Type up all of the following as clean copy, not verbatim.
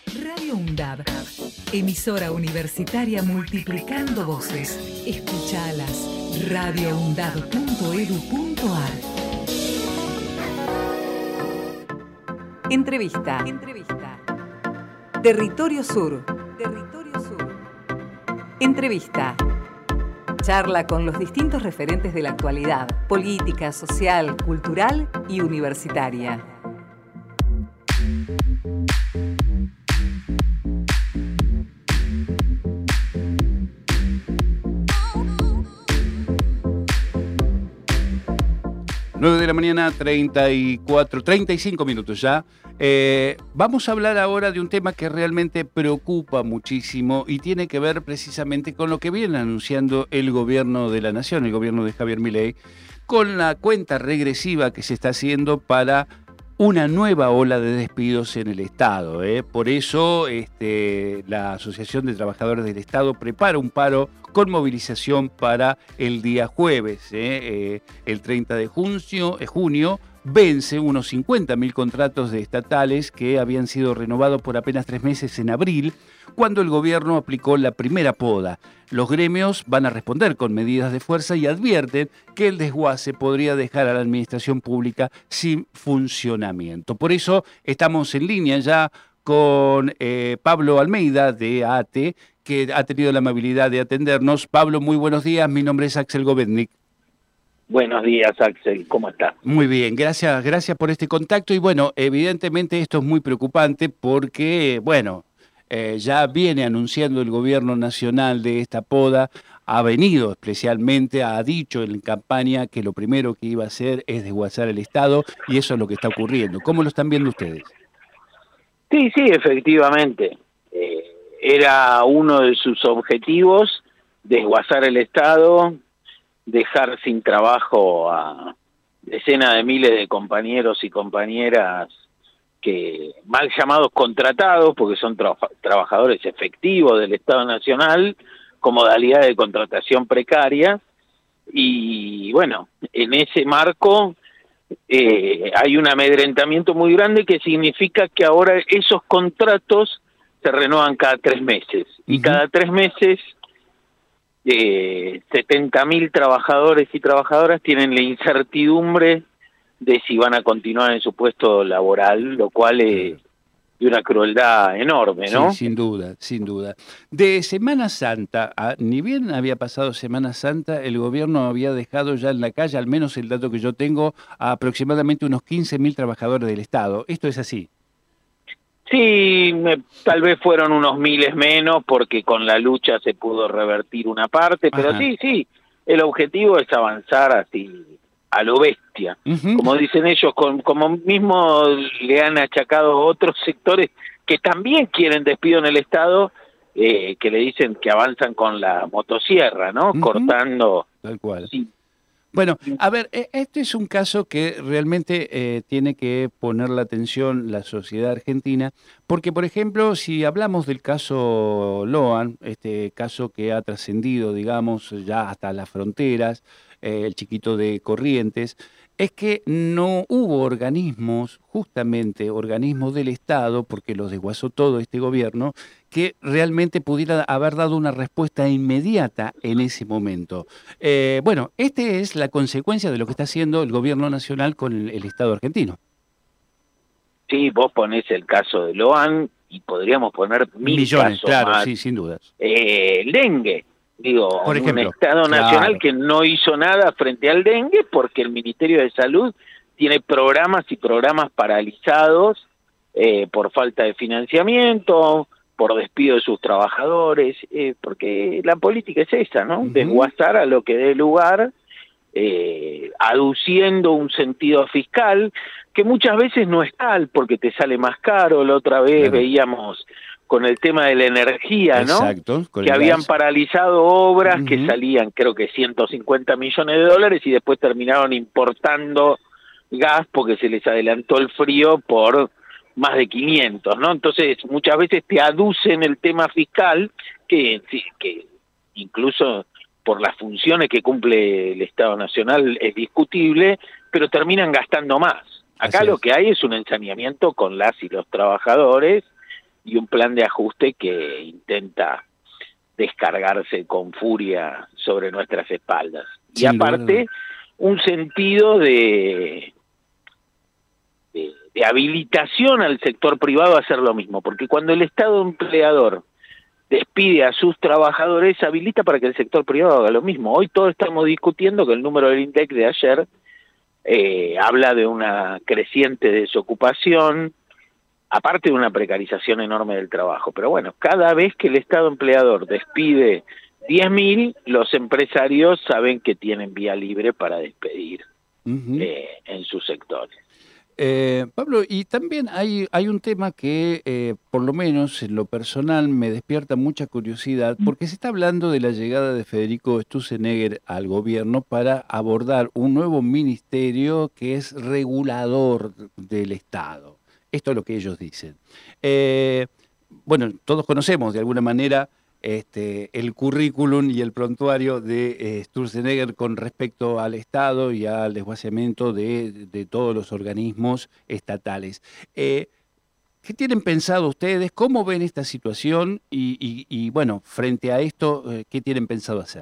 Radio UNDAB, emisora universitaria multiplicando voces. Escuchalas, radioundab.edu.ar. Entrevista. Territorio Sur. Entrevista. Charla con los distintos referentes de la actualidad, política, social, cultural y universitaria. Nueve de la mañana, 35 minutos ya. Vamos a hablar ahora de un tema que realmente preocupa muchísimo y tiene que ver precisamente con lo que viene anunciando el gobierno de la Nación, el gobierno de Javier Milei, con la cuenta regresiva que se está haciendo para una nueva ola de despidos en el Estado. Por eso la Asociación de Trabajadores del Estado prepara un paro con movilización para el día jueves. El 30 de junio vence unos 50.000 contratos de estatales que habían sido renovados por apenas 3 meses en abril, cuando el gobierno aplicó la primera poda. Los gremios van a responder con medidas de fuerza y advierten que el desguace podría dejar a la administración pública sin funcionamiento. Por eso estamos en línea ya con Pablo Almeida de ATE, que ha tenido la amabilidad de atendernos. Pablo, muy buenos días. Mi nombre es Axel Govetnik. Buenos días, Axel. ¿Cómo estás? Muy bien, gracias por este contacto. Y bueno, evidentemente esto es muy preocupante porque, ya viene anunciando el gobierno nacional de esta poda, ha venido especialmente, ha dicho en campaña que lo primero que iba a hacer es desguazar el Estado, y eso es lo que está ocurriendo. ¿Cómo lo están viendo ustedes? Sí, efectivamente. Era uno de sus objetivos, desguazar el Estado, dejar sin trabajo a decenas de miles de compañeros y compañeras que mal llamados contratados, porque son trabajadores efectivos del Estado Nacional, con modalidad de contratación precaria. Y bueno, en ese marco hay un amedrentamiento muy grande que significa que ahora esos contratos se renuevan cada 3 meses. Y cada 3 meses 70.000 trabajadores y trabajadoras tienen la incertidumbre de si van a continuar en su puesto laboral, lo cual es de una crueldad enorme, ¿no? Sí, sin duda. De Semana Santa, ni bien había pasado Semana Santa, el gobierno había dejado ya en la calle, al menos el dato que yo tengo, a aproximadamente unos 15.000 trabajadores del Estado. ¿Esto es así? Sí, tal vez fueron unos miles menos porque con la lucha se pudo revertir una parte, pero sí, el objetivo es avanzar así a lo bestia. Como dicen ellos, como mismo le han achacado otros sectores que también quieren despido en el Estado, que le dicen que avanzan con la motosierra, ¿no? Cortando. Tal cual. Sí. Bueno, a ver, este es un caso que realmente tiene que poner la atención la sociedad argentina, porque, por ejemplo, si hablamos del caso Loan, este caso que ha trascendido, digamos, ya hasta las fronteras, el chiquito de Corrientes, es que no hubo organismos, justamente organismos del Estado, porque los desguazó todo este gobierno, que realmente pudiera haber dado una respuesta inmediata en ese momento. Esta es la consecuencia de lo que está haciendo el gobierno nacional con el Estado argentino. Sí, vos ponés el caso de Loan y podríamos poner millones, casos claro, más. Sí, sin dudas. El dengue. Digo, por ejemplo, un Estado nacional que no hizo nada frente al dengue porque el Ministerio de Salud tiene programas y programas paralizados por falta de financiamiento, por despido de sus trabajadores, porque la política es esa, ¿no? Desguazar a lo que dé lugar, aduciendo un sentido fiscal que muchas veces no es tal porque te sale más caro. La otra vez veíamos con el tema de la energía, ¿no? Exacto, que habían paralizado obras que salían, creo que 150 millones de dólares y después terminaron importando gas porque se les adelantó el frío por más de 500, ¿no? Entonces, muchas veces te aducen el tema fiscal, que incluso por las funciones que cumple el Estado Nacional es discutible, pero terminan gastando más. Acá lo que hay es un ensañamiento con las y los trabajadores, y un plan de ajuste que intenta descargarse con furia sobre nuestras espaldas. Y aparte, un sentido de habilitación al sector privado a hacer lo mismo, porque cuando el Estado empleador despide a sus trabajadores, habilita para que el sector privado haga lo mismo. Hoy todos estamos discutiendo que el número del INDEC de ayer habla de una creciente desocupación, aparte de una precarización enorme del trabajo. Pero bueno, cada vez que el Estado empleador despide 10.000, los empresarios saben que tienen vía libre para despedir en sus sectores. Pablo, y también hay un tema que, por lo menos en lo personal, me despierta mucha curiosidad, porque se está hablando de la llegada de Federico Sturzenegger al gobierno para abordar un nuevo ministerio que es regulador del Estado. Esto es lo que ellos dicen. Bueno, todos conocemos de alguna manera el currículum y el prontuario de Sturzenegger con respecto al Estado y al desguazamiento de todos los organismos estatales. ¿Qué tienen pensado ustedes? ¿Cómo ven esta situación? Y bueno, frente a esto, ¿qué tienen pensado hacer?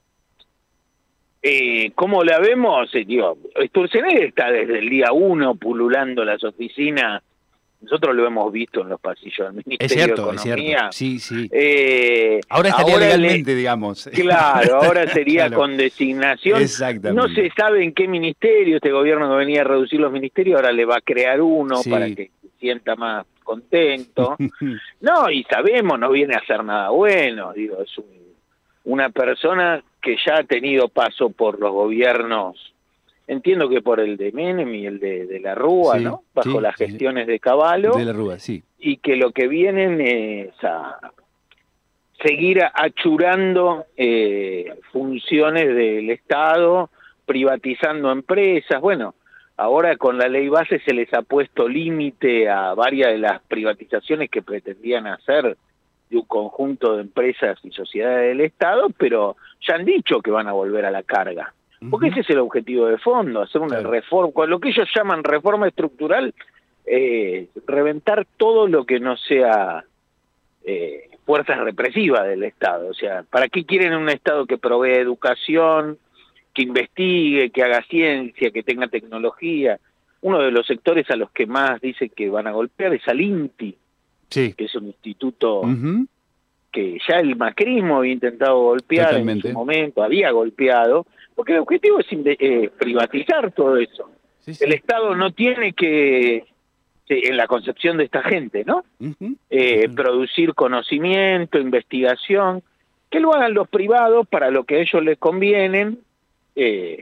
¿Cómo la vemos? Sturzenegger está desde el día 1 pululando las oficinas. Nosotros lo hemos visto en los pasillos del Ministerio de Economía. Es cierto, sí. Ahora estaría legalmente, digamos. Claro, ahora sería claro. Con designación. Exactamente. No se sabe en qué ministerio, este gobierno que venía a reducir los ministerios, ahora le va a crear uno para que se sienta más contento. No, y sabemos, no viene a hacer nada bueno. Es una persona que ya ha tenido paso por los gobiernos. Entiendo que por el de Menem y el de la Rúa, ¿no? Bajo las gestiones de Cavallo. De la Rúa, sí. Y que lo que vienen es a seguir achurando funciones del Estado, privatizando empresas. Bueno, ahora con la ley base se les ha puesto límite a varias de las privatizaciones que pretendían hacer de un conjunto de empresas y sociedades del Estado, pero ya han dicho que van a volver a la carga. Porque ese es el objetivo de fondo, hacer una reforma, lo que ellos llaman reforma estructural, reventar todo lo que no sea fuerza represiva del Estado. O sea, ¿para qué quieren un Estado que provee educación, que investigue, que haga ciencia, que tenga tecnología? Uno de los sectores a los que más dice que van a golpear es al INTI, que es un instituto que ya el macrismo había intentado golpear en su momento, había golpeado, porque el objetivo es privatizar todo eso. El Estado no tiene que, en la concepción de esta gente, ¿no? Producir conocimiento, investigación, que lo hagan los privados para lo que a ellos les convienen y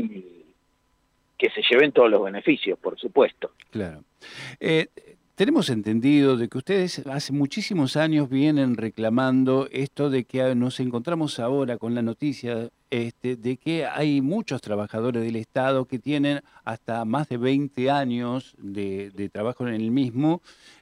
que se lleven todos los beneficios, por supuesto. Claro. Tenemos entendido de que ustedes hace muchísimos años vienen reclamando esto de que nos encontramos ahora con la noticia de que hay muchos trabajadores del Estado que tienen hasta más de 20 años de trabajo en el mismo,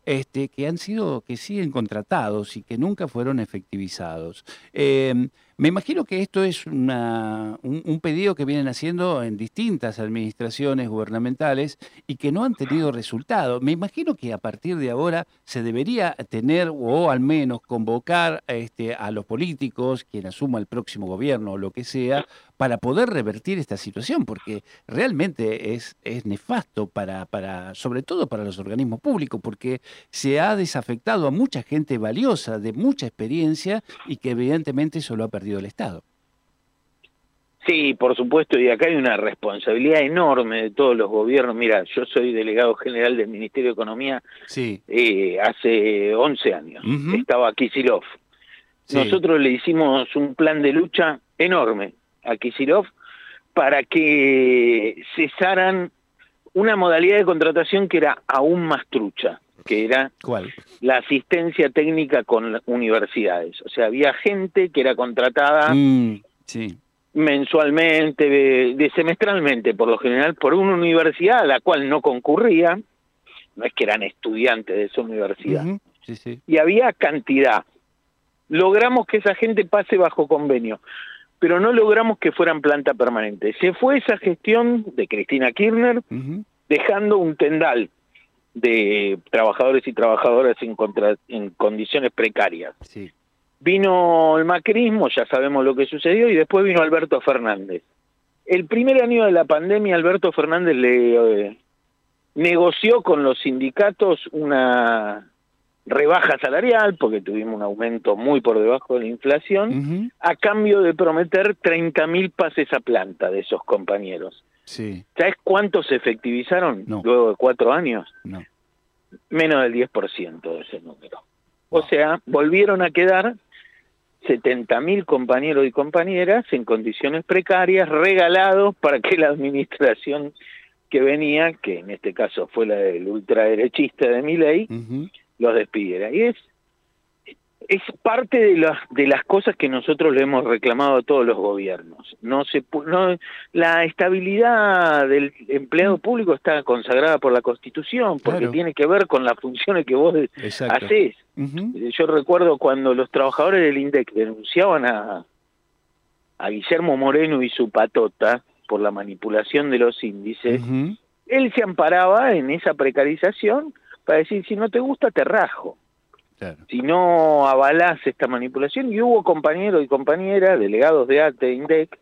que siguen contratados y que nunca fueron efectivizados. Me imagino que esto es un pedido que vienen haciendo en distintas administraciones gubernamentales y que no han tenido resultado. Me imagino que a partir de ahora se debería tener, o al menos convocar a los políticos, quien asuma el próximo gobierno o lo que sea, para poder revertir esta situación, porque realmente es nefasto sobre todo para los organismos públicos, porque se ha desafectado a mucha gente valiosa, de mucha experiencia, y que evidentemente eso lo ha perdido el Estado. Sí, por supuesto, y acá hay una responsabilidad enorme de todos los gobiernos. Mira, yo soy delegado general del Ministerio de Economía hace 11 años. Estaba Kicillof. Nosotros le hicimos un plan de lucha enorme a Kicillof para que cesaran una modalidad de contratación que era aún más trucha, que era la asistencia técnica con universidades. O sea, había gente que era contratada mensualmente, semestralmente, por lo general, por una universidad a la cual no concurría, no es que eran estudiantes de esa universidad. Y había cantidad. Logramos que esa gente pase bajo convenio, pero no logramos que fueran planta permanente. Se fue esa gestión de Cristina Kirchner, dejando un tendal de trabajadores y trabajadoras en condiciones precarias. Sí. Vino el macrismo, ya sabemos lo que sucedió, y después vino Alberto Fernández. El primer año de la pandemia, Alberto Fernández le negoció con los sindicatos una rebaja salarial, porque tuvimos un aumento muy por debajo de la inflación, a cambio de prometer 30.000 pases a planta de esos compañeros. Sí. ¿Sabes cuántos se efectivizaron luego de 4 años? No. Menos del 10% de ese número. O sea, volvieron a quedar 70.000 compañeros y compañeras en condiciones precarias, regalados para que la administración que venía, que en este caso fue la del ultraderechista de Milei, los despidiera. Y es parte de las cosas que nosotros le hemos reclamado a todos los gobiernos. La estabilidad del empleado público está consagrada por la Constitución, porque tiene que ver con las funciones que vos hacés. Yo recuerdo cuando los trabajadores del INDEC denunciaban a Guillermo Moreno y su patota por la manipulación de los índices, él se amparaba en esa precarización para decir, si no te gusta, te rajo. Claro. Si no avalás esta manipulación, y hubo compañeros y compañeras, delegados de ATE, INDEC,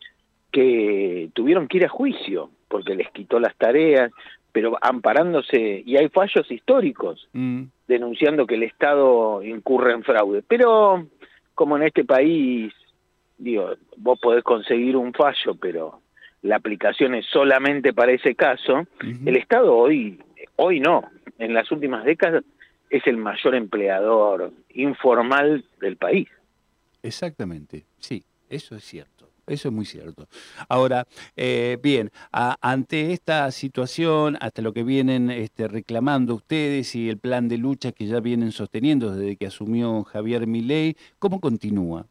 que tuvieron que ir a juicio, porque les quitó las tareas, pero amparándose, y hay fallos históricos, denunciando que el Estado incurre en fraude. Pero, como en este país, digo, vos podés conseguir un fallo, pero la aplicación es solamente para ese caso, el Estado hoy no, en las últimas décadas, es el mayor empleador informal del país. Exactamente, sí, eso es cierto, eso es muy cierto. Ahora, bien, ante esta situación, hasta lo que vienen reclamando ustedes y el plan de lucha que ya vienen sosteniendo desde que asumió Javier Milei, ¿cómo continúa?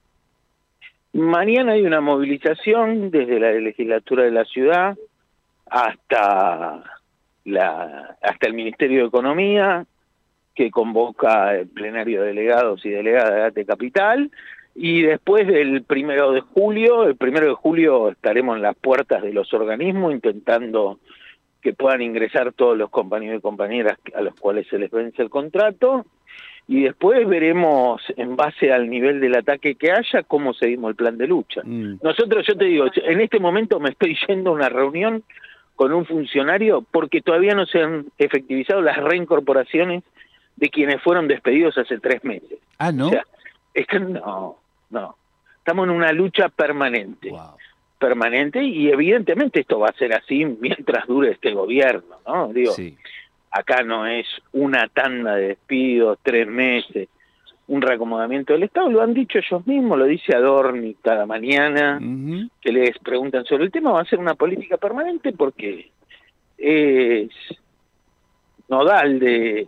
Mañana hay una movilización desde la legislatura de la ciudad hasta el Ministerio de Economía, que convoca el plenario de delegados y delegadas de ATE Capital, y después del 1 de julio estaremos en las puertas de los organismos intentando que puedan ingresar todos los compañeros y compañeras a los cuales se les vence el contrato, y después veremos, en base al nivel del ataque que haya, cómo seguimos el plan de lucha. Nosotros, yo te digo, en este momento me estoy yendo a una reunión con un funcionario porque todavía no se han efectivizado las reincorporaciones de quienes fueron despedidos hace 3 meses. Ah, ¿no? O sea, no. Estamos en una lucha permanente. Wow. Permanente, y evidentemente esto va a ser así mientras dure este gobierno, ¿no? Digo, acá no es una tanda de despidos, 3 meses, un reacomodamiento del Estado, lo han dicho ellos mismos, lo dice Adorni cada mañana, que les preguntan sobre el tema, va a ser una política permanente porque es nodal de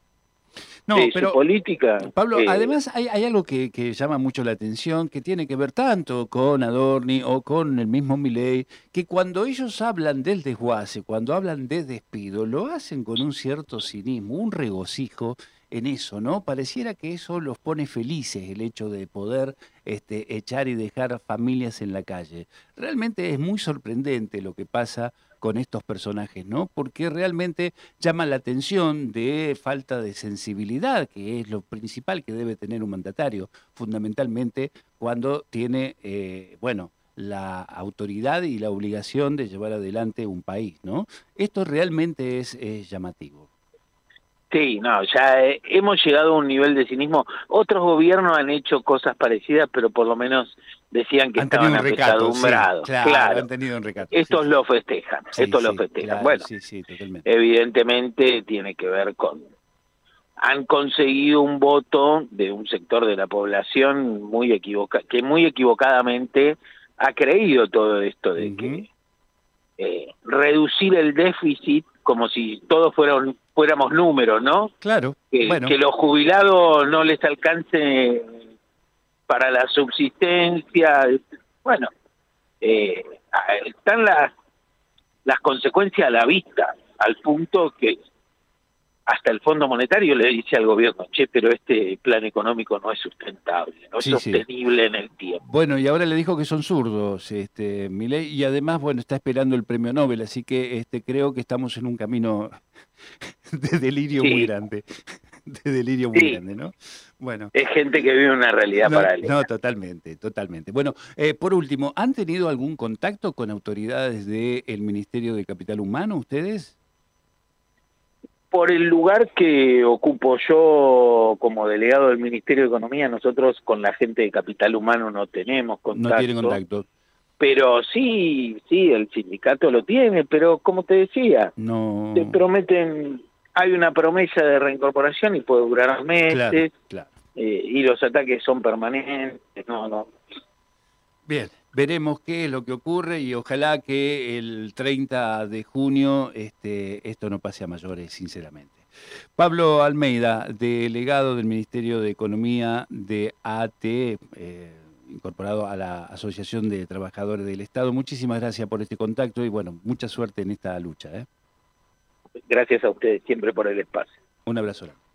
su política. Pablo, además hay algo que llama mucho la atención, que tiene que ver tanto con Adorni o con el mismo Milei, que cuando ellos hablan del desguace, cuando hablan de despido, lo hacen con un cierto cinismo, un regocijo en eso, ¿no? Pareciera que eso los pone felices, el hecho de poder echar y dejar familias en la calle. Realmente es muy sorprendente lo que pasa con estos personajes, ¿no? Porque realmente llama la atención de falta de sensibilidad, que es lo principal que debe tener un mandatario, fundamentalmente cuando tiene, la autoridad y la obligación de llevar adelante un país, ¿no? Esto realmente es llamativo. Sí, no, ya hemos llegado a un nivel de cinismo. Otros gobiernos han hecho cosas parecidas, pero por lo menos decían que estaban apesadumbrados. Sí, claro, han tenido un recato. Estos lo festejan, lo festejan. Claro, bueno, totalmente. Evidentemente tiene que ver con... Han conseguido un voto de un sector de la población que muy equivocadamente ha creído todo esto de que reducir el déficit como si todos fuéramos números, ¿no? Claro. Que los jubilados no les alcance para la subsistencia. Bueno, están las consecuencias a la vista, al punto que hasta el Fondo Monetario le dice al gobierno, che, pero este plan económico no es sustentable, no es sostenible en el tiempo. Bueno, y ahora le dijo que son zurdos, Milei, y además, bueno, está esperando el premio Nobel, así que creo que estamos en un camino de delirio muy grande. De delirio muy grande, ¿no? Bueno. Es gente que vive una realidad paralela. No, totalmente, totalmente. Bueno, por último, ¿han tenido algún contacto con autoridades del Ministerio de Capital Humano ustedes? Por el lugar que ocupo yo como delegado del Ministerio de Economía, nosotros con la gente de Capital Humano no tenemos contacto. No tienen contacto. Pero sí, el sindicato lo tiene, pero como te decía, no te prometen, hay una promesa de reincorporación y puede durar meses, claro. Y los ataques son permanentes, no. Bien, veremos qué es lo que ocurre y ojalá que el 30 de junio esto no pase a mayores, sinceramente. Pablo Almeida, delegado del Ministerio de Economía de ATE, incorporado a la Asociación de Trabajadores del Estado. Muchísimas gracias por este contacto y bueno, mucha suerte en esta lucha. Gracias a ustedes siempre por el espacio. Un abrazo.